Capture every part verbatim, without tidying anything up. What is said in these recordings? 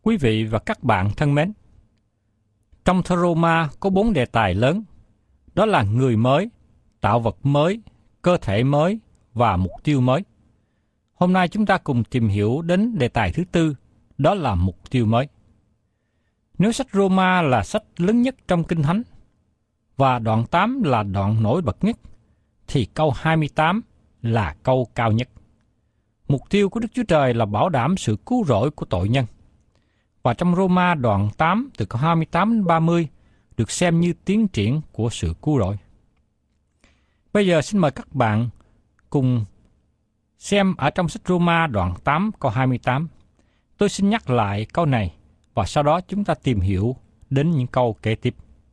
Quý vị và các bạn thân mến, trong thơ Roma có bốn đề tài lớn, đó là người mới, tạo vật mới, cơ thể mới và mục tiêu mới. Hôm nay chúng ta cùng tìm hiểu đến đề tài thứ tư, đó là mục tiêu mới. Nếu sách Roma là sách lớn nhất trong Kinh Thánh, và đoạn tám là đoạn nổi bật nhất, thì câu hai mươi tám là câu cao nhất. Mục tiêu của Đức Chúa Trời là bảo đảm sự cứu rỗi của tội nhân. Và trong Roma đoạn tám từ câu hai mươi tám đến ba mươi được xem như tiến triển của sự cứu rỗi. Bây giờ xin mời các bạn cùng xem ở trong sách Roma đoạn tám câu hai mươi tám. Tôi xin nhắc lại câu này và sau đó chúng ta tìm hiểu đến những câu kế tiếp.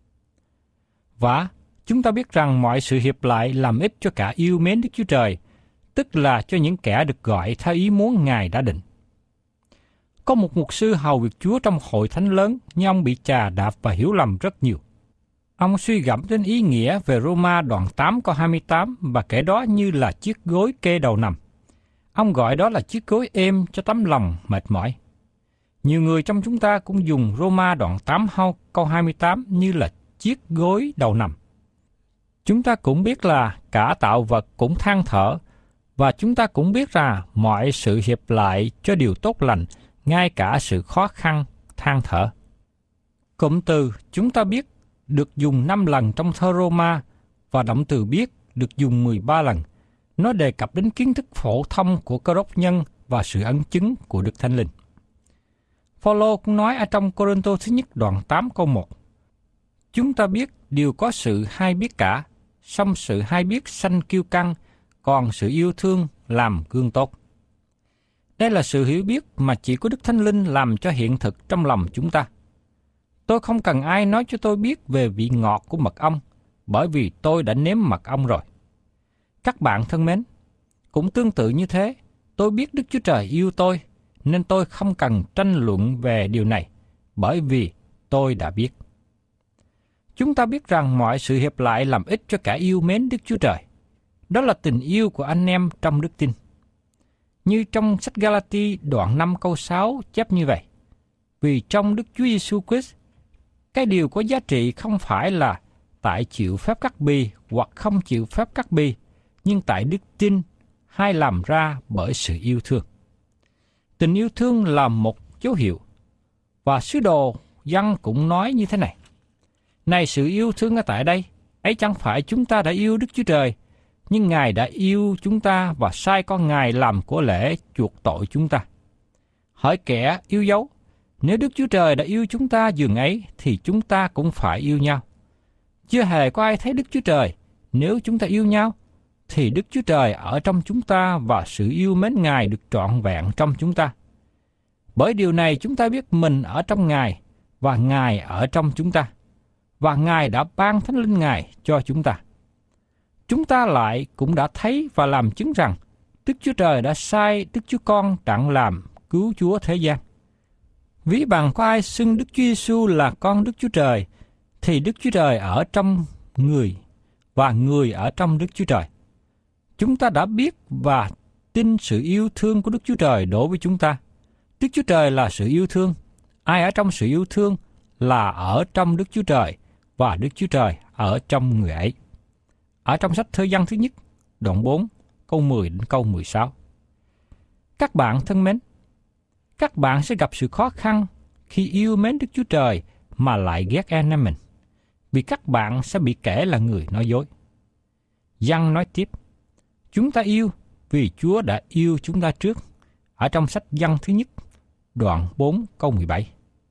Và chúng ta biết rằng mọi sự hiệp lại làm ích cho cả yêu mến Đức Chúa Trời, tức là cho những kẻ được gọi theo ý muốn Ngài đã định. Có một mục sư hầu việc Chúa trong hội thánh lớn, nhưng ông bị chà đạp và hiểu lầm rất nhiều. Ông suy gẫm đến ý nghĩa về Roma đoạn tám câu hai mươi tám và kể đó như là chiếc gối kê đầu nằm. Ông gọi đó là chiếc gối êm cho tấm lòng mệt mỏi. Nhiều người trong chúng ta cũng dùng Roma đoạn tám câu hai mươi tám như là chiếc gối đầu nằm. Chúng ta cũng biết là cả tạo vật cũng than thở, và chúng ta cũng biết là mọi sự hiệp lại cho điều tốt lành, ngay cả sự khó khăn, than thở. Cụm từ chúng ta biết được dùng năm lần trong thơ Roma, và động từ biết được dùng mười ba lần. Nó đề cập đến kiến thức phổ thông của cơ đốc nhân và sự ấn chứng của Đức Thánh Linh. Phaolô cũng nói ở trong Cô-rinh-tô thứ nhất đoạn tám câu một. Chúng ta biết đều có sự hay biết cả, song sự hay biết sanh kiêu căng, còn sự yêu thương làm gương tốt. Đây là sự hiểu biết mà chỉ có Đức Thánh Linh làm cho hiện thực trong lòng chúng ta. Tôi không cần ai nói cho tôi biết về vị ngọt của mật ong, bởi vì tôi đã nếm mật ong rồi. Các bạn thân mến, cũng tương tự như thế, tôi biết Đức Chúa Trời yêu tôi, nên tôi không cần tranh luận về điều này, bởi vì tôi đã biết. Chúng ta biết rằng mọi sự hiệp lại làm ích cho cả yêu mến Đức Chúa Trời. Đó là tình yêu của anh em trong đức tin. Như trong sách Galati đoạn năm câu sáu chép như vậy. Vì trong Đức Chúa Giêsu Christ, cái điều có giá trị không phải là tại chịu phép cắt bì hoặc không chịu phép cắt bì, nhưng tại đức tin hay làm ra bởi sự yêu thương. Tình yêu thương là một dấu hiệu, và sứ đồ Giăng cũng nói như thế này. Này sự yêu thương ở tại đây, ấy chẳng phải chúng ta đã yêu Đức Chúa Trời, nhưng Ngài đã yêu chúng ta và sai con Ngài làm của lễ chuộc tội chúng ta. Hỏi kẻ yêu dấu, nếu Đức Chúa Trời đã yêu chúng ta dường ấy, thì chúng ta cũng phải yêu nhau. Chưa hề có ai thấy Đức Chúa Trời, nếu chúng ta yêu nhau, thì Đức Chúa Trời ở trong chúng ta và sự yêu mến Ngài được trọn vẹn trong chúng ta. Bởi điều này chúng ta biết mình ở trong Ngài và Ngài ở trong chúng ta, và Ngài đã ban Thánh Linh Ngài cho chúng ta. Chúng ta lại cũng đã thấy và làm chứng rằng Đức Chúa Trời đã sai Đức Chúa Con đặng làm cứu Chúa thế gian. Ví bằng có ai xưng Đức Chúa Giêsu là con Đức Chúa Trời, thì Đức Chúa Trời ở trong người và người ở trong Đức Chúa Trời. Chúng ta đã biết và tin sự yêu thương của Đức Chúa Trời đối với chúng ta. Đức Chúa Trời là sự yêu thương. Ai ở trong sự yêu thương là ở trong Đức Chúa Trời và Đức Chúa Trời ở trong người ấy. Ở trong sách Thơ Giăng thứ nhất, đoạn bốn, câu mười đến câu mười sáu. Các bạn thân mến, các bạn sẽ gặp sự khó khăn khi yêu mến Đức Chúa Trời mà lại ghét anh em mình, vì các bạn sẽ bị kể là người nói dối. Giăng nói tiếp, chúng ta yêu vì Chúa đã yêu chúng ta trước, ở trong sách Giăng thứ nhất, đoạn bốn, câu mười bảy.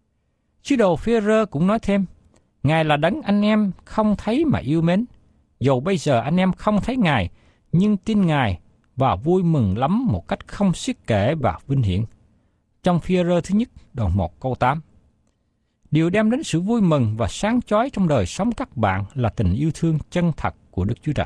Sứ đồ Phi-e-rơ cũng nói thêm, Ngài là đấng anh em không thấy mà yêu mến, dầu bây giờ anh em không thấy Ngài, nhưng tin Ngài và vui mừng lắm một cách không xiết kể và vinh hiển. Trong Phi-e-rơ thứ nhất, đoạn một, câu tám. Điều đem đến sự vui mừng và sáng chói trong đời sống các bạn là tình yêu thương chân thật của Đức Chúa Trời.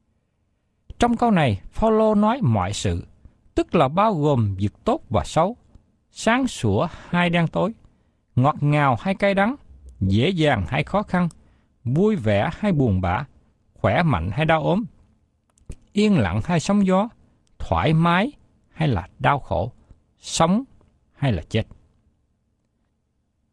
Trong câu này, Phaolô nói mọi sự, tức là bao gồm việc tốt và xấu, sáng sủa hay đen tối, ngọt ngào hay cay đắng, dễ dàng hay khó khăn, vui vẻ hay buồn bã, khỏe mạnh hay đau ốm, yên lặng hay sóng gió, thoải mái hay là đau khổ, sống hay là chết.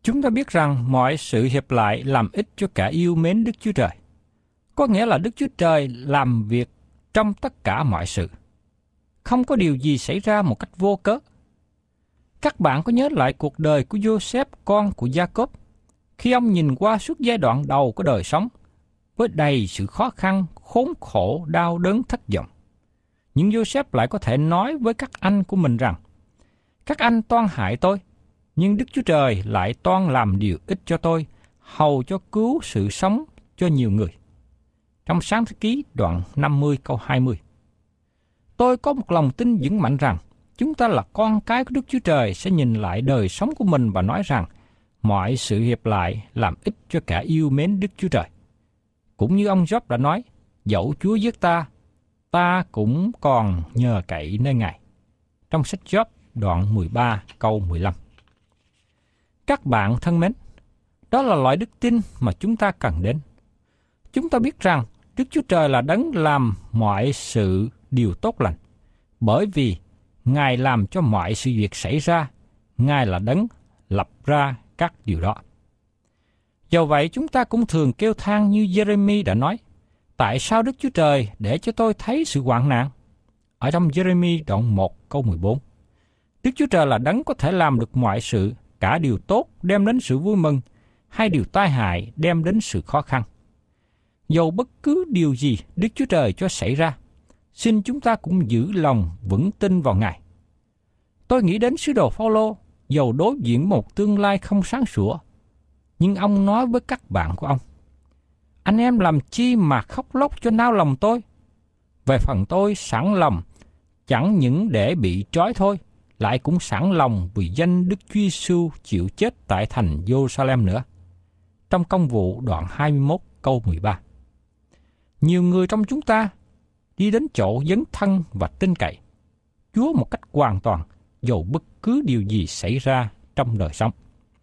Chúng ta biết rằng mọi sự hiệp lại làm ích cho cả yêu mến Đức Chúa Trời. Có nghĩa là Đức Chúa Trời làm việc trong tất cả mọi sự. Không có điều gì xảy ra một cách vô cớ. Các bạn có nhớ lại cuộc đời của Joseph, con của Gia-cốp, khi ông nhìn qua suốt giai đoạn đầu của đời sống, với đầy sự khó khăn, khốn khổ, đau đớn, thất vọng. Nhưng Joseph lại có thể nói với các anh của mình rằng, các anh toan hại tôi, nhưng Đức Chúa Trời lại toan làm điều ích cho tôi, hầu cho cứu sự sống cho nhiều người. Trong Sáng Thế Ký đoạn năm mươi câu hai mươi. Tôi có một lòng tin vững mạnh rằng, chúng ta là con cái của Đức Chúa Trời sẽ nhìn lại đời sống của mình và nói rằng, mọi sự hiệp lại làm ích cho cả yêu mến Đức Chúa Trời. Cũng như ông Job đã nói, dẫu Chúa giết ta, ta cũng còn nhờ cậy nơi Ngài. Trong sách Job đoạn mười ba câu mười lăm. Các bạn thân mến, đó là loại đức tin mà chúng ta cần đến. Chúng ta biết rằng Đức Chúa Trời là đấng làm mọi sự điều tốt lành, bởi vì Ngài làm cho mọi sự việc xảy ra, Ngài là đấng lập ra các điều đó. Do vậy chúng ta cũng thường kêu than như Giê-rê-mi đã nói, tại sao Đức Chúa Trời để cho tôi thấy sự hoạn nạn? Ở trong Giê-rê-mi đoạn một câu mười bốn. Đức Chúa Trời là đấng có thể làm được mọi sự, cả điều tốt đem đến sự vui mừng, hay điều tai hại đem đến sự khó khăn. Dầu bất cứ điều gì Đức Chúa Trời cho xảy ra, xin chúng ta cũng giữ lòng vững tin vào Ngài. Tôi nghĩ đến sứ đồ Phao-lô, dầu đối diện một tương lai không sáng sủa, nhưng ông nói với các bạn của ông, anh em làm chi mà khóc lóc cho nao lòng tôi? Về phần tôi sẵn lòng, chẳng những để bị trói thôi, lại cũng sẵn lòng vì danh Đức Chúa Giêsu chịu chết tại thành Giê-ru-sa-lem nữa. Trong Công vụ đoạn hai mươi mốt câu mười ba. Nhiều người trong chúng ta đi đến chỗ dấn thân và tin cậy Chúa một cách hoàn toàn, dầu bất cứ điều gì xảy ra trong đời sống.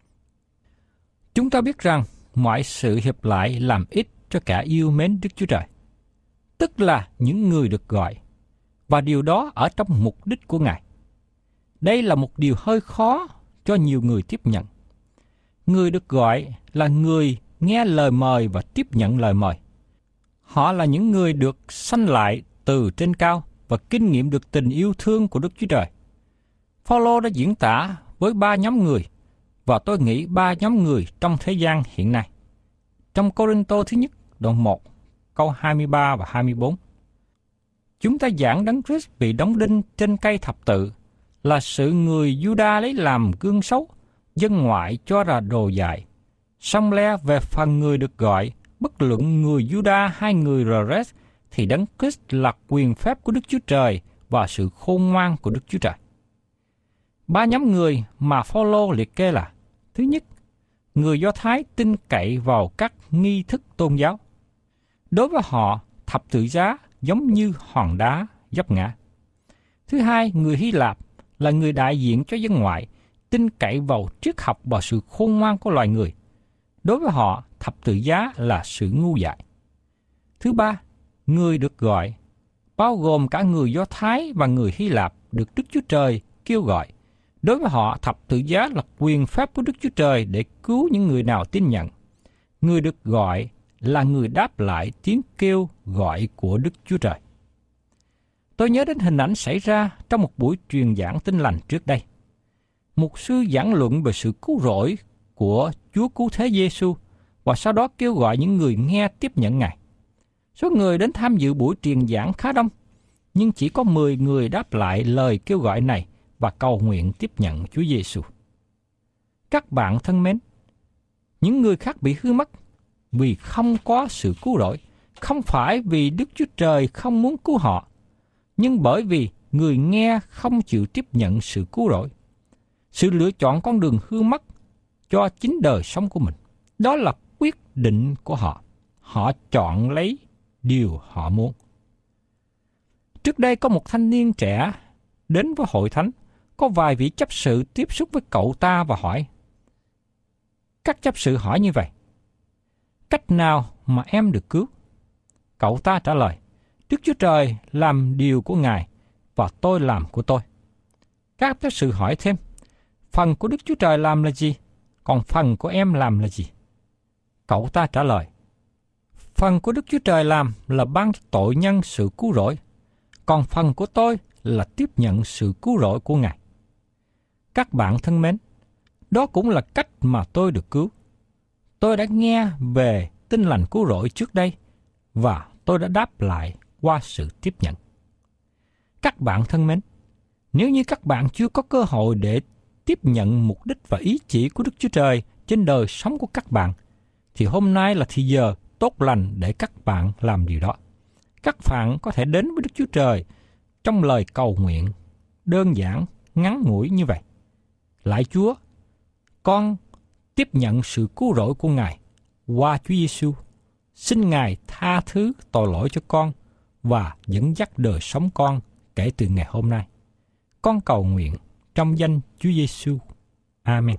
Chúng ta biết rằng mọi sự hiệp lại làm ích cho cả yêu mến Đức Chúa Trời, tức là những người được gọi, và điều đó ở trong mục đích của Ngài. Đây là một điều hơi khó cho nhiều người tiếp nhận. Người được gọi là người nghe lời mời và tiếp nhận lời mời. Họ là những người được sanh lại từ trên cao và kinh nghiệm được tình yêu thương của Đức Chúa Trời. Phao-lô đã diễn tả với ba nhóm người, và tôi nghĩ ba nhóm người trong thế gian hiện nay. Trong Cô-rinh-tô thứ nhất, đoạn một, câu hai mươi ba và hai mươi bốn. Chúng ta giảng Đấng Christ bị đóng đinh trên cây thập tự, là sự người Giu-đa lấy làm gương xấu, dân ngoại cho là đồ dại. Song le về phần người được gọi, bất luận người Giu-đa hay người Rơ-rét, thì Đấng Christ là quyền phép của Đức Chúa Trời và sự khôn ngoan của Đức Chúa Trời. Ba nhóm người mà Phao-lô liệt kê là: thứ nhất, người Do Thái tin cậy vào các nghi thức tôn giáo. Đối với họ, thập tự giá giống như hòn đá vấp ngã. Thứ hai, người Hy Lạp là người đại diện cho dân ngoại, tin cậy vào triết học và sự khôn ngoan của loài người. Đối với họ, thập tự giá là sự ngu dại. Thứ ba, người được gọi, bao gồm cả người Do Thái và người Hy Lạp được Đức Chúa Trời kêu gọi. Đối với họ, thập tự giá là quyền phép của Đức Chúa Trời để cứu những người nào tin nhận. Người được gọi là người đáp lại tiếng kêu gọi của Đức Chúa Trời. Tôi nhớ đến hình ảnh xảy ra trong một buổi truyền giảng Tin Lành trước đây. Mục sư giảng luận về sự cứu rỗi của Chúa Cứu Thế Giê-xu và sau đó kêu gọi những người nghe tiếp nhận Ngài. Số người đến tham dự buổi truyền giảng khá đông, nhưng chỉ có mười người đáp lại lời kêu gọi này và cầu nguyện tiếp nhận Chúa Giê-xu. Các bạn thân mến, những người khác bị hư mất vì không có sự cứu rỗi, không phải vì Đức Chúa Trời không muốn cứu họ, nhưng bởi vì người nghe không chịu tiếp nhận sự cứu rỗi. Sự lựa chọn con đường hư mất cho chính đời sống của mình, đó là quyết định của họ. Họ chọn lấy điều họ muốn. Trước đây có một thanh niên trẻ đến với hội thánh, có vài vị chấp sự tiếp xúc với cậu ta và hỏi. Các chấp sự hỏi như vậy: cách nào mà em được cứu? Cậu ta trả lời: Đức Chúa Trời làm điều của Ngài và tôi làm của tôi. Các chấp sự hỏi thêm: phần của Đức Chúa Trời làm là gì? còn phần của em làm là gì? Cậu ta trả lời, phần của Đức Chúa Trời làm là ban cho tội nhân sự cứu rỗi, còn phần của tôi là tiếp nhận sự cứu rỗi của Ngài. Các bạn thân mến, đó cũng là cách mà tôi được cứu. Tôi đã nghe về tin lành cứu rỗi trước đây, và tôi đã đáp lại qua sự tiếp nhận. Các bạn thân mến, nếu như các bạn chưa có cơ hội để tiếp nhận mục đích và ý chỉ của Đức Chúa Trời trên đời sống của các bạn, thì hôm nay là thì giờ tốt lành để các bạn làm điều đó. Các bạn có thể đến với Đức Chúa Trời trong lời cầu nguyện đơn giản, ngắn ngủi như vậy. Lạy Chúa, con tiếp nhận sự cứu rỗi của Ngài qua Chúa Giêsu. Xin Ngài tha thứ tội lỗi cho con và dẫn dắt đời sống con kể từ ngày hôm nay. Con cầu nguyện trong danh Chúa Giêsu. Amen.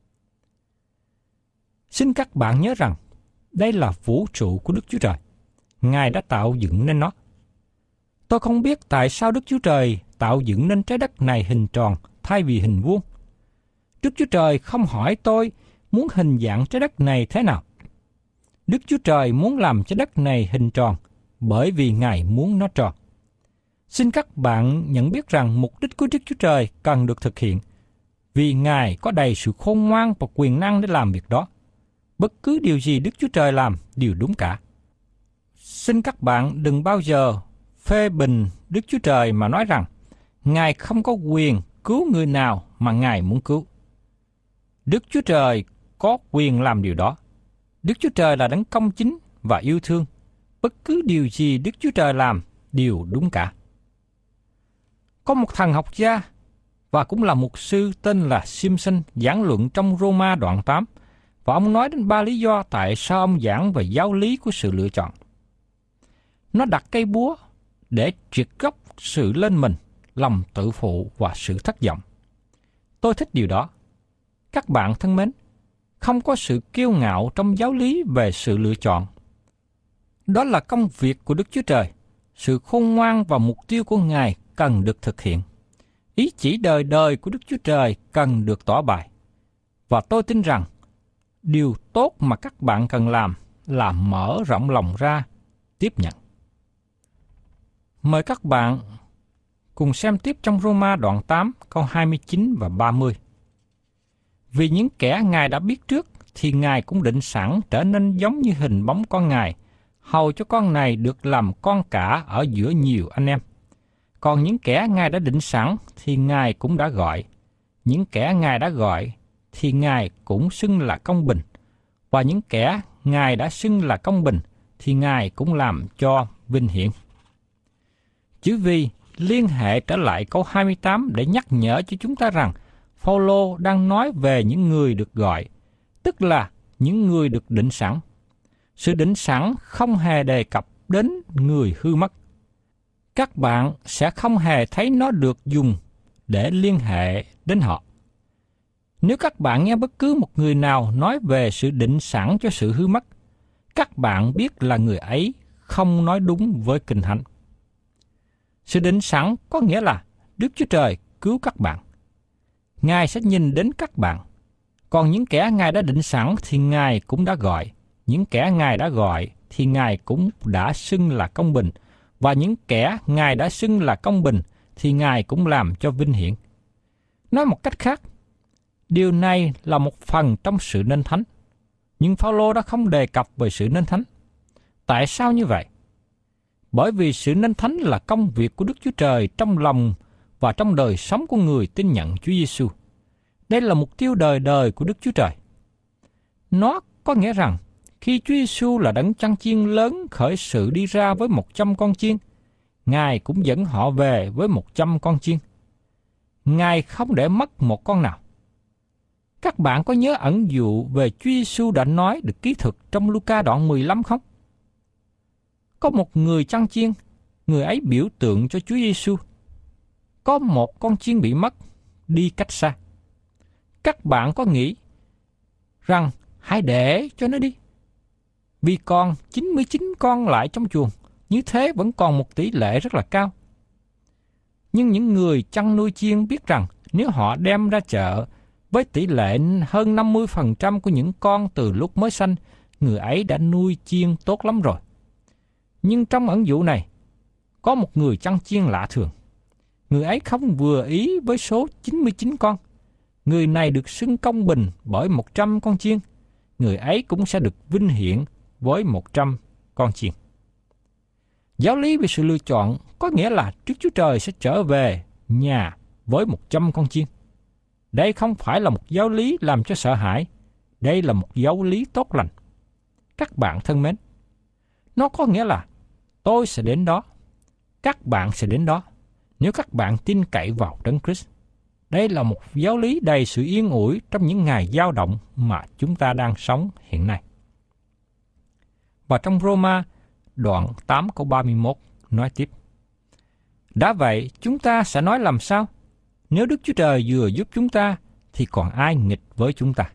Xin các bạn nhớ rằng đây là vũ trụ của Đức Chúa Trời. Ngài đã tạo dựng nên nó. Tôi không biết tại sao Đức Chúa Trời tạo dựng nên trái đất này hình tròn thay vì hình vuông. Đức Chúa Trời không hỏi tôi muốn hình dạng trái đất này thế nào. Đức Chúa Trời muốn làm trái đất này hình tròn bởi vì Ngài muốn nó tròn. Xin các bạn nhận biết rằng mục đích của Đức Chúa Trời cần được thực hiện vì Ngài có đầy sự khôn ngoan và quyền năng để làm việc đó. Bất cứ điều gì Đức Chúa Trời làm đều đúng cả. Xin các bạn đừng bao giờ phê bình Đức Chúa Trời mà nói rằng Ngài không có quyền cứu người nào mà Ngài muốn cứu. Đức Chúa Trời có quyền làm điều đó. Đức Chúa Trời là đấng công chính và yêu thương. Bất cứ điều gì Đức Chúa Trời làm đều đúng cả. Có một thần học gia và cũng là mục sư tên là Simpson giảng luận trong Roma đoạn tám, và ông nói đến ba lý do tại sao ông giảng về giáo lý của sự lựa chọn. Nó đặt cây búa để triệt gốc sự lên mình, lòng tự phụ và sự thất vọng. Tôi thích điều đó. Các bạn thân mến, không có sự kiêu ngạo trong giáo lý về sự lựa chọn. Đó là công việc của Đức Chúa Trời. Sự khôn ngoan và mục tiêu của Ngài cần được thực hiện. Ý chỉ đời đời của Đức Chúa Trời cần được tỏ bày. Và tôi tin rằng, điều tốt mà các bạn cần làm là mở rộng lòng ra, tiếp nhận. Mời các bạn cùng xem tiếp trong Roma đoạn tám, câu hai mươi chín và ba mươi. Vì những kẻ Ngài đã biết trước, thì Ngài cũng định sẵn trở nên giống như hình bóng con Ngài, hầu cho con này được làm con cả ở giữa nhiều anh em. Còn những kẻ Ngài đã định sẵn, thì Ngài cũng đã gọi. Những kẻ Ngài đã gọi, thì Ngài cũng xưng là công bình. Và những kẻ Ngài đã xưng là công bình, thì Ngài cũng làm cho vinh hiển. Chữ vì liên hệ trở lại câu hai mươi tám để nhắc nhở cho chúng ta rằng Phao-lô đang nói về những người được gọi, tức là những người được định sẵn. Sự định sẵn không hề đề cập đến người hư mất. Các bạn sẽ không hề thấy nó được dùng để liên hệ đến họ. Nếu các bạn nghe bất cứ một người nào nói về sự định sẵn cho sự hư mất, các bạn biết là người ấy không nói đúng với Kinh Thánh. Sự định sẵn có nghĩa là Đức Chúa Trời cứu các bạn. Ngài sẽ nhìn đến các bạn. Còn những kẻ Ngài đã định sẵn thì Ngài cũng đã gọi. Những kẻ Ngài đã gọi thì Ngài cũng đã xưng là công bình. Và những kẻ Ngài đã xưng là công bình thì Ngài cũng làm cho vinh hiển. Nói một cách khác, điều này là một phần trong sự nên thánh. Nhưng Phao-lô đã không đề cập về sự nên thánh. Tại sao như vậy? Bởi vì sự nên thánh là công việc của Đức Chúa Trời trong lòng và trong đời sống của người tin nhận Chúa Giêsu. Đây là mục tiêu đời đời của Đức Chúa Trời. Nó có nghĩa rằng, khi Chúa Giêsu là đấng chăn chiên lớn khởi sự đi ra với một trăm con chiên, Ngài cũng dẫn họ về với một trăm con chiên. Ngài không để mất một con nào. Các bạn có nhớ ẩn dụ về Chúa Giêsu đã nói được ký thực trong Luca đoạn mười lăm không? Có một người chăn chiên, người ấy biểu tượng cho Chúa Giêsu. Có một con chiên bị mất, đi cách xa. Các bạn có nghĩ rằng hãy để cho nó đi, vì còn chín mươi chín con lại trong chuồng, như thế vẫn còn một tỷ lệ rất là cao. Nhưng những người chăn nuôi chiên biết rằng nếu họ đem ra chợ Với tỷ lệ hơn năm mươi phần trăm của những con từ lúc mới sanh, người ấy đã nuôi chiên tốt lắm rồi. Nhưng trong ẩn dụ này, có một người chăn chiên lạ thường. Người ấy không vừa ý với số chín mươi chín con. Người này được xưng công bình bởi một trăm con chiên. Người ấy cũng sẽ được vinh hiển với một trăm con chiên. Giáo lý về sự lựa chọn có nghĩa là Đức Chúa Trời sẽ trở về nhà với một trăm con chiên. Đây không phải là một giáo lý làm cho sợ hãi. Đây là một giáo lý tốt lành. Các bạn thân mến, nó có nghĩa là tôi sẽ đến đó, các bạn sẽ đến đó, nếu các bạn tin cậy vào Đấng Christ. Đây là một giáo lý đầy sự yên ủi trong những ngày dao động mà chúng ta đang sống hiện nay. Và trong Roma đoạn tám câu ba mươi mốt nói tiếp: Đã vậy, chúng ta sẽ nói làm sao? Nếu Đức Chúa Trời vừa giúp chúng ta, thì còn ai nghịch với chúng ta?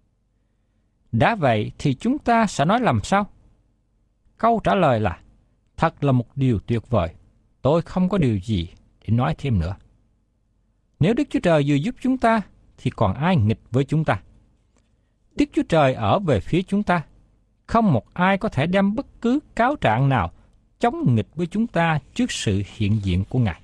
Đã vậy thì chúng ta sẽ nói làm sao? Câu trả lời là: thật là một điều tuyệt vời. Tôi không có điều gì để nói thêm nữa. Nếu Đức Chúa Trời vừa giúp chúng ta, thì còn ai nghịch với chúng ta? Đức Chúa Trời ở về phía chúng ta. Không một ai có thể đem bất cứ cáo trạng nào chống nghịch với chúng ta trước sự hiện diện của Ngài.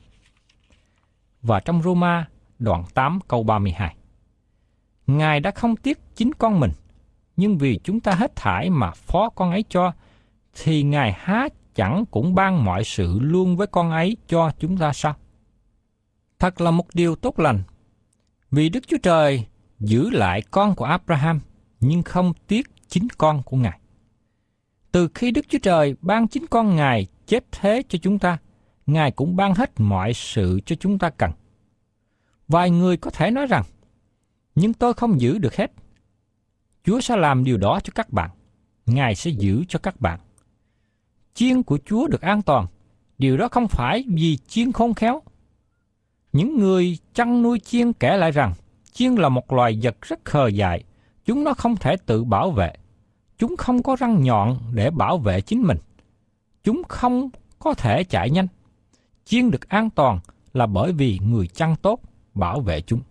Và trong Roma đoạn tám câu ba mươi hai: Ngài đã không tiếc chính con mình, nhưng vì chúng ta hết thảy mà phó con ấy cho, thì Ngài há chẳng cũng ban mọi sự luôn với con ấy cho chúng ta sao? Thật là một điều tốt lành, vì Đức Chúa Trời giữ lại con của Abraham, nhưng không tiếc chính con của Ngài. Từ khi Đức Chúa Trời ban chính con Ngài chết thế cho chúng ta, Ngài cũng ban hết mọi sự cho chúng ta cần. Vài người có thể nói rằng, nhưng tôi không giữ được hết. Chúa sẽ làm điều đó cho các bạn. Ngài sẽ giữ cho các bạn. Chiên của Chúa được an toàn. Điều đó không phải vì chiên khôn khéo. Những người chăn nuôi chiên kể lại rằng, chiên là một loài vật rất khờ dại. Chúng nó không thể tự bảo vệ. Chúng không có răng nhọn để bảo vệ chính mình. Chúng không có thể chạy nhanh. Chiên được an toàn là bởi vì người chăn tốt bảo vệ chúng.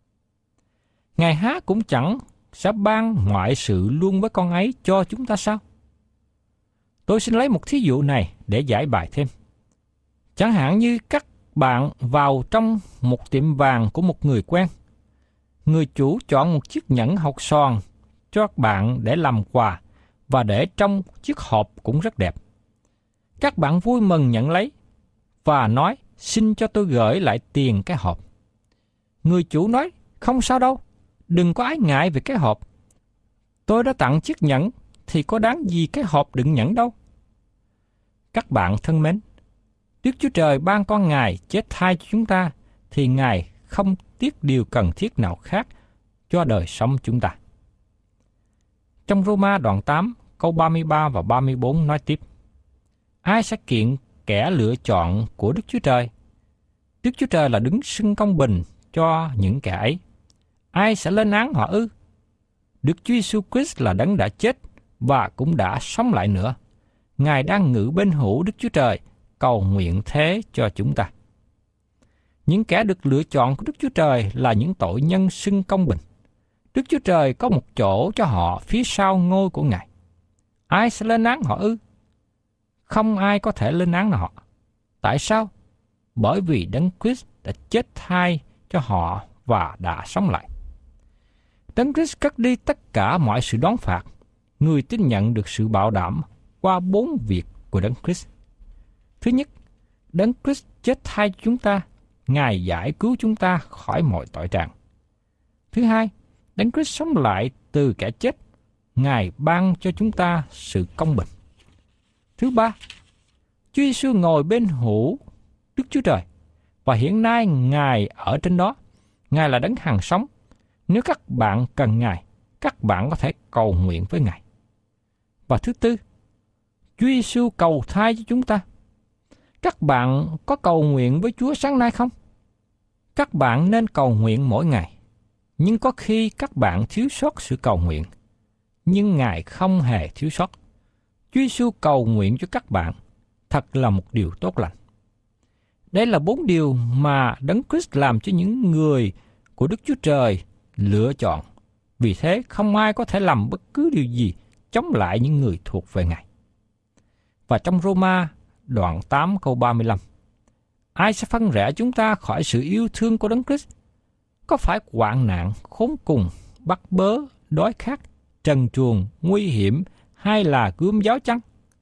Ngài há cũng chẳng sẽ ban mọi sự luôn với con ấy cho chúng ta sao? Tôi xin lấy một thí dụ này để giải bài thêm. Chẳng hạn như các bạn vào trong một tiệm vàng của một người quen. Người chủ chọn một chiếc nhẫn hột xoàn cho các bạn để làm quà và để trong chiếc hộp cũng rất đẹp. Các bạn vui mừng nhận lấy và nói xin cho tôi gửi lại tiền cái hộp. Người chủ nói không sao đâu, đừng có ái ngại về cái hộp. Tôi đã tặng chiếc nhẫn thì có đáng gì cái hộp đựng nhẫn đâu. Các bạn thân mến, Đức Chúa Trời ban con Ngài chết thay cho chúng ta thì Ngài không tiếc điều cần thiết nào khác cho đời sống chúng ta. Trong Roma đoạn tám, câu ba mươi ba và ba mươi bốn nói tiếp: Ai sẽ kiện kẻ lựa chọn của Đức Chúa Trời? Đức Chúa Trời là đứng xưng công bình cho những kẻ ấy. Ai sẽ lên án họ ư? Đức Chúa Giêsu Christ là đấng đã chết và cũng đã sống lại nữa. Ngài đang ngự bên hữu Đức Chúa Trời, cầu nguyện thế cho chúng ta. Những kẻ được lựa chọn của Đức Chúa Trời là những tội nhân xưng công bình. Đức Chúa Trời có một chỗ cho họ phía sau ngôi của Ngài. Ai sẽ lên án họ ư? Không ai có thể lên án họ. Tại sao? Bởi vì Đấng Christ đã chết thay cho họ và đã sống lại. Đấng Christ cất đi tất cả mọi sự đón phạt. Người tin nhận được sự bảo đảm qua bốn việc của Đấng Christ. Thứ nhất, Đấng Christ chết thay cho chúng ta. Ngài giải cứu chúng ta khỏi mọi tội trạng. Thứ hai, Đấng Christ sống lại từ kẻ chết. Ngài ban cho chúng ta sự công bình. Thứ ba, Chúa Giêsu ngồi bên hữu Đức Chúa Trời và hiện nay Ngài ở trên đó. Ngài là đấng hằng sống. Nếu các bạn cần Ngài, các bạn có thể cầu nguyện với Ngài. Và thứ tư, Chúa Giêsu cầu thay cho chúng ta. Các bạn có cầu nguyện với Chúa sáng nay không? Các bạn nên cầu nguyện mỗi ngày. Nhưng có khi các bạn thiếu sót sự cầu nguyện. Nhưng Ngài không hề thiếu sót. Chúa Giêsu cầu nguyện cho các bạn. Thật là một điều tốt lành. Đây là bốn điều mà Đấng Christ làm cho những người của Đức Chúa Trời lựa chọn. Vì thế, không ai có thể làm bất cứ điều gì chống lại những người thuộc về Ngài. Và trong Roma đoạn tám câu ba mươi lăm, ai sẽ phân rẽ chúng ta khỏi sự yêu thương của Đấng Christ? Có phải hoạn nạn, khốn cùng, bắt bớ, đói khát, trần truồng, nguy hiểm hay là gươm giáo chăng?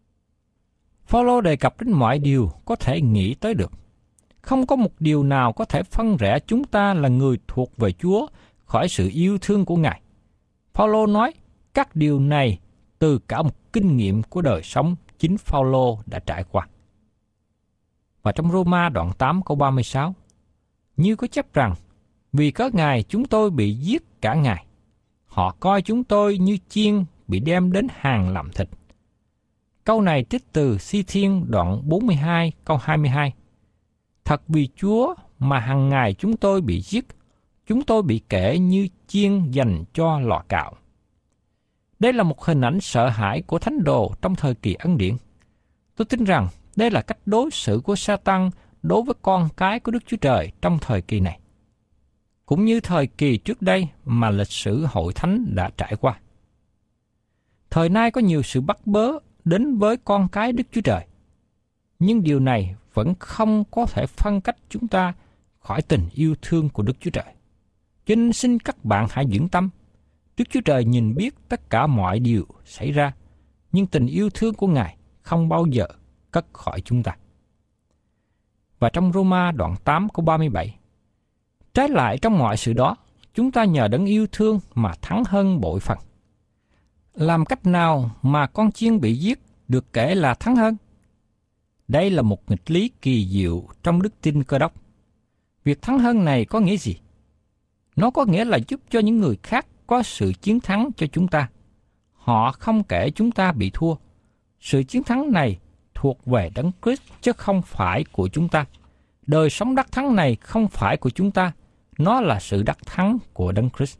Phaolô đề cập đến mọi điều có thể nghĩ tới được. Không có một điều nào có thể phân rẽ chúng ta là người thuộc về Chúa khỏi sự yêu thương của Ngài. Phaolô nói các điều này từ cả một kinh nghiệm của đời sống chính Phaolô đã trải qua. Và trong Roma đoạn tám câu ba mươi sáu, như có chép rằng, vì có Ngài chúng tôi bị giết cả ngày. Họ coi chúng tôi như chiên bị đem đến hàng làm thịt. Câu này trích từ Si Thiên đoạn bốn mươi hai câu hai mươi hai. Thật vì Chúa mà hàng ngày chúng tôi bị giết, chúng tôi bị kể như chiên dành cho lò cạo. Đây là một hình ảnh sợ hãi của thánh đồ trong thời kỳ Ân Điển. Tôi tin rằng đây là cách đối xử của Sa-tan đối với con cái của Đức Chúa Trời trong thời kỳ này, cũng như thời kỳ trước đây mà lịch sử hội thánh đã trải qua. Thời nay có nhiều sự bắt bớ đến với con cái Đức Chúa Trời, nhưng điều này vẫn không có thể phân cách chúng ta khỏi tình yêu thương của Đức Chúa Trời. Cho nên xin các bạn hãy vững tâm. Đức Chúa Trời nhìn biết tất cả mọi điều xảy ra, nhưng tình yêu thương của Ngài không bao giờ cất khỏi chúng ta. Và trong Roma đoạn tám câu ba mươi bảy, trái lại trong mọi sự đó, chúng ta nhờ đấng yêu thương mà thắng hơn bội phần. Làm cách nào mà con chiên bị giết được kể là thắng hơn? Đây là một nghịch lý kỳ diệu trong đức tin Cơ Đốc. Việc thắng hơn này có nghĩa gì? Nó có nghĩa là giúp cho những người khác có sự chiến thắng cho chúng ta. Họ không kể chúng ta bị thua. Sự chiến thắng này thuộc về Đấng Christ chứ không phải của chúng ta. Đời sống đắc thắng này không phải của chúng ta, nó là sự đắc thắng của Đấng Christ.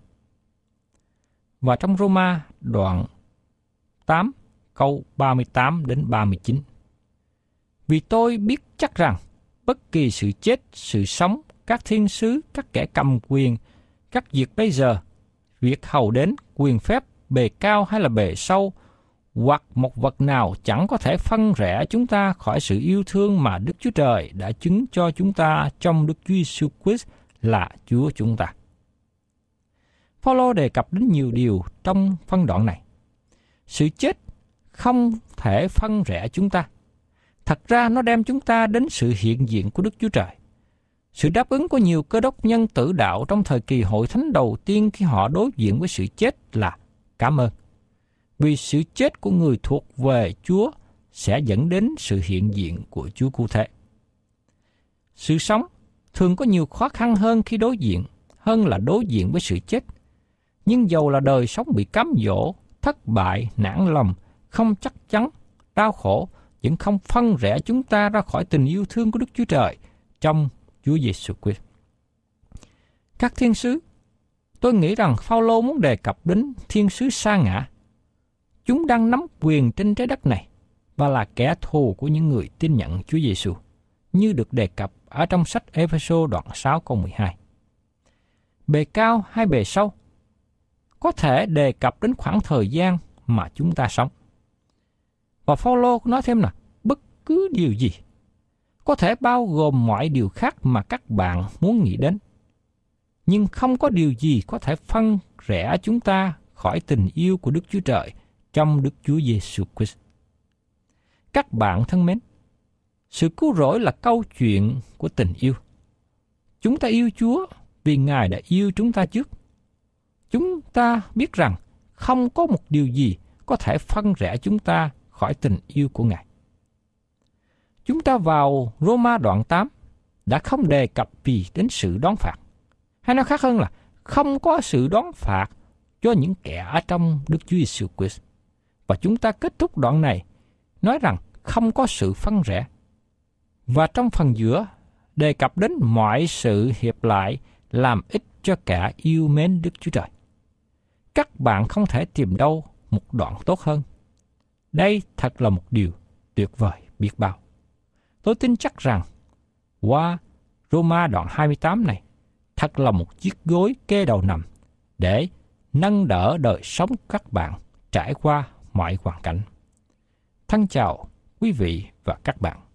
Và trong Roma đoạn tám câu ba mươi tám đến ba mươi chín. Vì tôi biết chắc rằng bất kỳ sự chết, sự sống, các thiên sứ, các kẻ cầm quyền, các việc bây giờ, việc hầu đến, quyền phép, bề cao hay là bề sâu, hoặc một vật nào chẳng có thể phân rẽ chúng ta khỏi sự yêu thương mà Đức Chúa Trời đã chứng cho chúng ta trong Đức Chúa Giêsu Christ là Chúa chúng ta. Phaolô đề cập đến nhiều điều trong phân đoạn này. Sự chết không thể phân rẽ chúng ta. Thật ra nó đem chúng ta đến sự hiện diện của Đức Chúa Trời. Sự đáp ứng của nhiều cơ đốc nhân tử đạo trong thời kỳ hội thánh đầu tiên khi họ đối diện với sự chết là cảm ơn. Vì sự chết của người thuộc về Chúa sẽ dẫn đến sự hiện diện của Chúa cụ thể. Sự sống thường có nhiều khó khăn hơn khi đối diện, hơn là đối diện với sự chết. Nhưng dầu là đời sống bị cám dỗ, thất bại, nản lòng, không chắc chắn, đau khổ, vẫn không phân rẽ chúng ta ra khỏi tình yêu thương của Đức Chúa Trời trong Chúa Giêsu Christ. Các thiên sứ, tôi nghĩ rằng Phaolô muốn đề cập đến thiên sứ sa ngã. Chúng đang nắm quyền trên trái đất này và là kẻ thù của những người tin nhận Chúa Giêsu, như được đề cập ở trong sách Ê-phê-sô đoạn sáu câu mười hai. Bề cao hay bề sâu có thể đề cập đến khoảng thời gian mà chúng ta sống. Và Phaolô nói thêm là bất cứ điều gì có thể bao gồm mọi điều khác mà các bạn muốn nghĩ đến. Nhưng không có điều gì có thể phân rẽ chúng ta khỏi tình yêu của Đức Chúa Trời trong Đức Chúa Giêsu Christ. Các bạn thân mến, sự cứu rỗi là câu chuyện của tình yêu. Chúng ta yêu Chúa vì Ngài đã yêu chúng ta trước. Chúng ta biết rằng không có một điều gì có thể phân rẽ chúng ta khỏi tình yêu của Ngài. Chúng ta vào Roma đoạn tám đã không đề cập gì đến sự đón phạt. Hay nói khác hơn là không có sự đón phạt cho những kẻ ở trong Đức Chúa Giêsu Christ. Và chúng ta kết thúc đoạn này nói rằng không có sự phân rẽ. Và trong phần giữa đề cập đến mọi sự hiệp lại làm ích cho cả yêu mến Đức Chúa Trời. Các bạn không thể tìm đâu một đoạn tốt hơn. Đây thật là một điều tuyệt vời biết bao. Tôi tin chắc rằng qua Roma đoạn hai mươi tám này thật là một chiếc gối kê đầu nằm để nâng đỡ đời sống các bạn trải qua mọi hoàn cảnh. Thân chào quý vị và các bạn.